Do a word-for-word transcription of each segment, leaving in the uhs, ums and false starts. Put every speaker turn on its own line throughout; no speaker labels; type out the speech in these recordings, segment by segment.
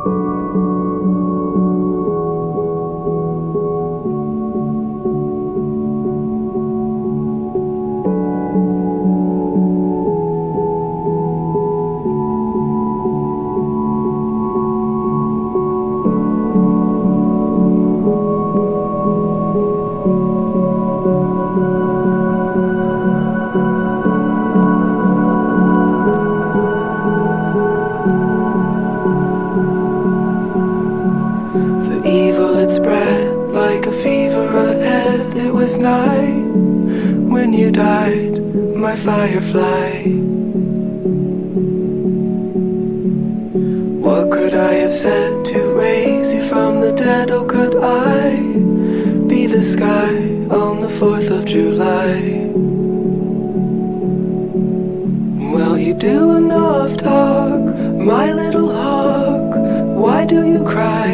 Firefly, what could I have said to raise you from the dead? Oh, could I be the sky on the fourth of July? Well, you do enough talk, my little hawk. Why do you cry?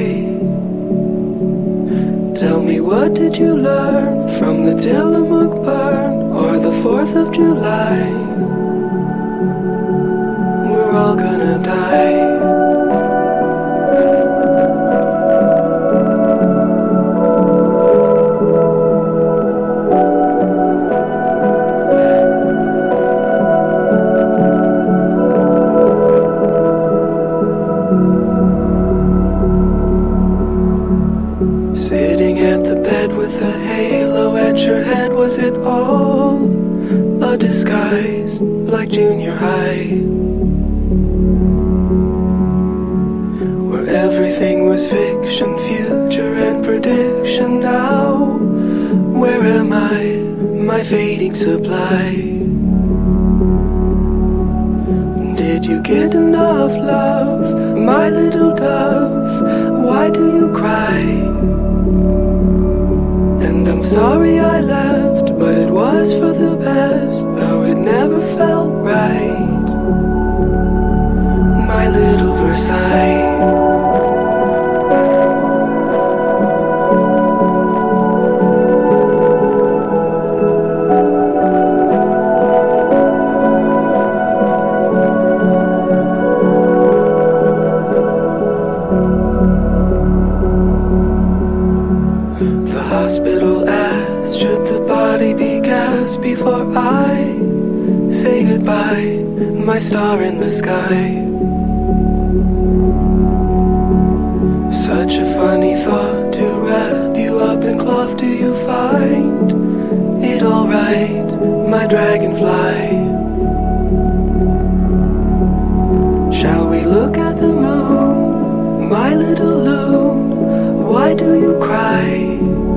Tell me, what did you learn from the Tillamook burn or the fourth of July? We're all gonna die. Sitting at the bed with a halo at your head, was it all a disguise like junior high? Where everything was fiction, future and prediction. Now, where am I, my fading supply? Did you get enough love, my little dove? Why do you cry? And I'm sorry I left, but it was for the best, though it never felt right. My little Versailles. Hospital asked, should the body be gassed before I say goodbye, my star in the sky? Such a funny thought to wrap you up in cloth. Do you find it alright, my dragonfly? Shall we look at the moon, my little loon? Why do you cry?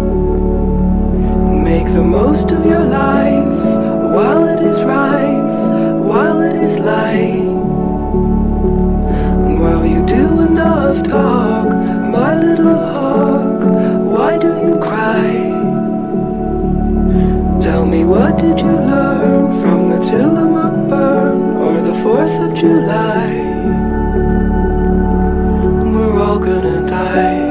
Make the most of your life while it is rife, while it is light. While you do enough talk, my little hawk, why do you cry? Tell me, what did you learn from the Tillamook burn or the fourth of July? We're all gonna die.